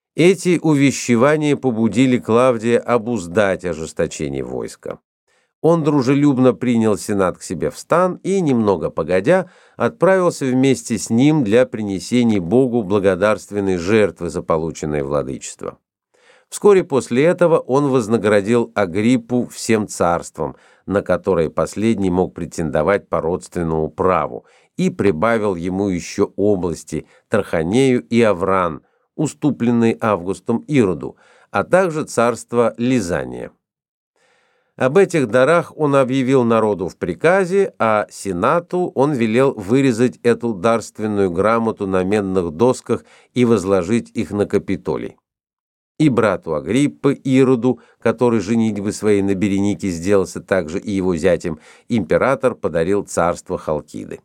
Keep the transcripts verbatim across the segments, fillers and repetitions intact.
Эти увещевания побудили Клавдия обуздать ожесточение войска. Он дружелюбно принял сенат к себе в стан и, немного погодя, отправился вместе с ним для принесения Богу благодарственной жертвы за полученное владычество. Вскоре после этого он вознаградил Агриппу всем царством, на которое последний мог претендовать по родственному праву, и прибавил ему еще области Траханею и Авран, уступленные Августом Ироду, а также царство Лизания. Об этих дарах он объявил народу в приказе, а сенату он велел вырезать эту дарственную грамоту на медных досках и возложить их на Капитолий. И брату Агриппы Ироду, который женитьбы своей на Беренике сделался также и его зятем, император подарил царство Халкиды.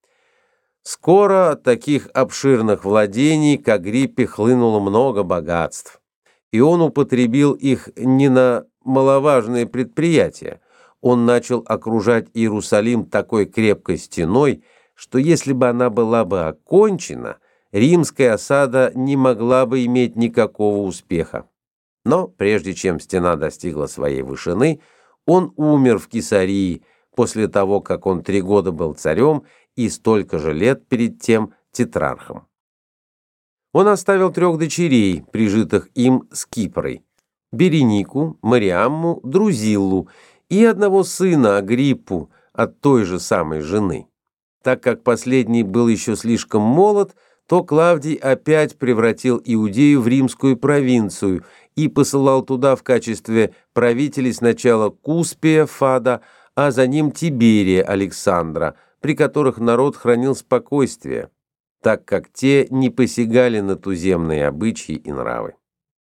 Скоро от таких обширных владений к Агриппе хлынуло много богатств, и он употребил их не на маловажные предприятия. Он начал окружать Иерусалим такой крепкой стеной, что если бы она была бы окончена, римская осада не могла бы иметь никакого успеха. Но прежде чем стена достигла своей вышины, он умер в Кесарии после того, как он три года был царем и столько же лет перед тем тетрархом. Он оставил трех дочерей, прижитых им с Кипрой: Беренику, Мариамму, Друзиллу и одного сына Агриппу от той же самой жены. Так как последний был еще слишком молод, то Клавдий опять превратил Иудею в римскую провинцию и посылал туда в качестве правителей сначала Куспия Фада, а за ним Тиберия Александра, при которых народ хранил спокойствие, так как те не посягали на туземные обычаи и нравы.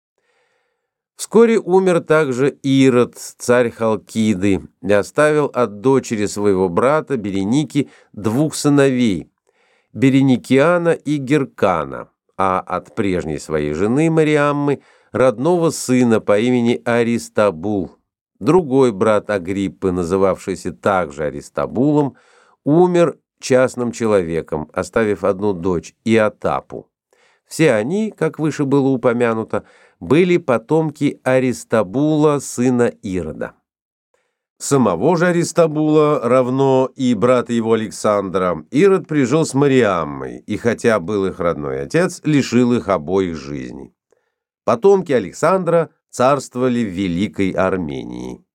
Вскоре умер также Ирод, царь Халкиды, и оставил от дочери своего брата Береники двух сыновей, Береникиана и Геркана, а от прежней своей жены Мариаммы родного сына по имени Аристабул. Другой брат Агриппы, называвшийся также Аристабулом, умер частным человеком, оставив одну дочь, Иотапу. Все они, как выше было упомянуто, были потомки Аристабула, сына Ирода. Самого же Аристабула, равно и брата его Александра, Ирод прижил с Мариаммой, и хотя был их родной отец, лишил их обоих жизни. Потомки Александра царствовали в Великой Армении.